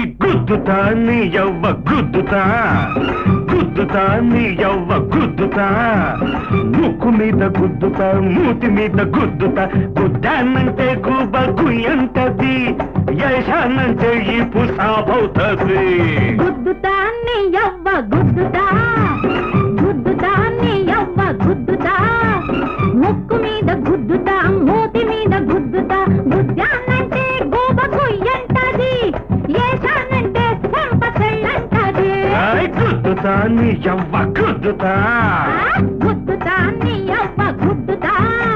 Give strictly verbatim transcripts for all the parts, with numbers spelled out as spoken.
గుద్దుతా నీ యవ్వ గుద్దుతా గుద్దుతా నీ యవ్వ గుద్దుతా ముక్కు మీద గుద్దుతా మూతి మీద గుద్దుతా గుద్దానంటే గుబ గుయ్యంటది యశానంటే ఈ పుసాబవుతది గుద్దుతా నీ యవ్వ గుద్దుతా గుద్దుతా నీ యవ్వ గుద్దుతా ముక్కు మీద గుద్దుతా మూతి మీద గుద్దుతా గుద్దానంటే గుబ గుయ్యంటది యశానంటే చెంప చెల్లంటది గుద్దుతా నీ యవ్వ గుద్దుతా గుద్దుతా నీ యవ్వ గుద్దుతా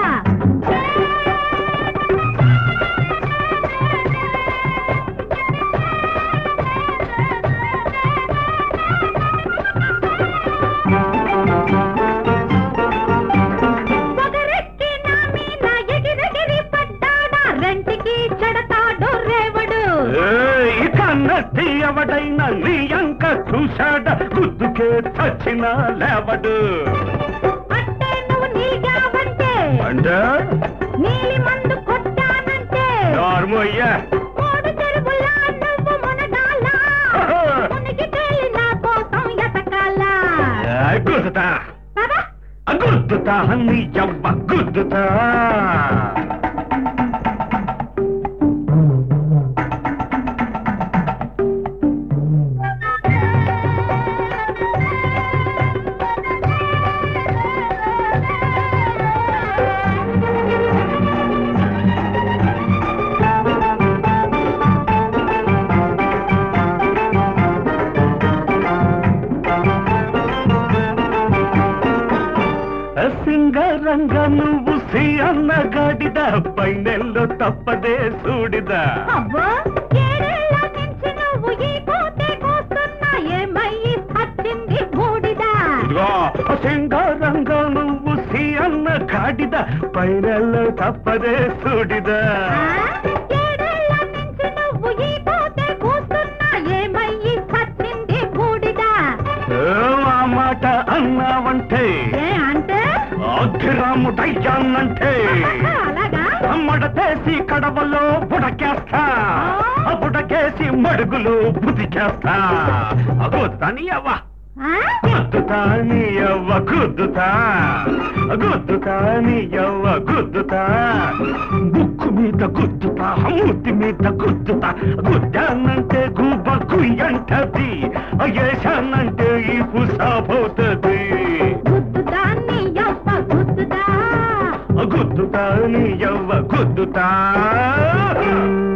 పొగరెక్కి నా మీద ఎగిరెగిరి పడ్డాడా రెంటికి చెడతాడు రేవడు కన్నట్టి ఎవడైనా నీ అంక చూశాడ గుద్దుకే చచ్చిన లేవడు అంటే నువ్వు నీగావంటే అంటే నీలి మందు కొట్టానంటే నార్మయ్యా మూడు చెరువులా నువ్వు మునగాల మునిగి తేలి నా కోసం ఎతకాల గుద్దుతా పద గుద్దుతా నీ యవ్వ గుద్దుతా సింగరంగ నువ్వు సి అన్న గాడిద పైనెల్లో తప్పదే సూడిదా అవ్వో ఏడేళ్ల నుంచి నువ్వు ఈ పోతే కోస్తున్నా ఏమయ్యి వచ్చింది బూడిదా సింగారంగ నువ్వు సి అన్న గాడిద పైనెల్లో తప్పదే సూడిదా ఏడేళ్ల నుంచి నువ్వు ఈ పోతే కోస్తున్నా ఏమయ్యి వచ్చింది బూడిదా ఆ మాట అన్నావంటే ఏ అంటే అగ్గిరాముడయ్యానంటే అలాగా మడతేసి కడవలో బుడకేస్తా బుడకేసి మడుగులు బుదికేస్తా గుద్దుతాని అవ్వ గుద్దుతాని అవ్వ గుద్దుతా గుద్దుతాని అవ్వ గుద్దుతా ముక్కు మీద గుద్దుతా మూతి మీద గుద్దుతా గుద్దానంటే గుబ్బ గుయ్యంటది ఏశానంటే ఈ పుసాబోతది గుద్దుతా నీ యవ్వ గుద్దుతా గుద్దుతా నీ యవ్వ గుద్దుతా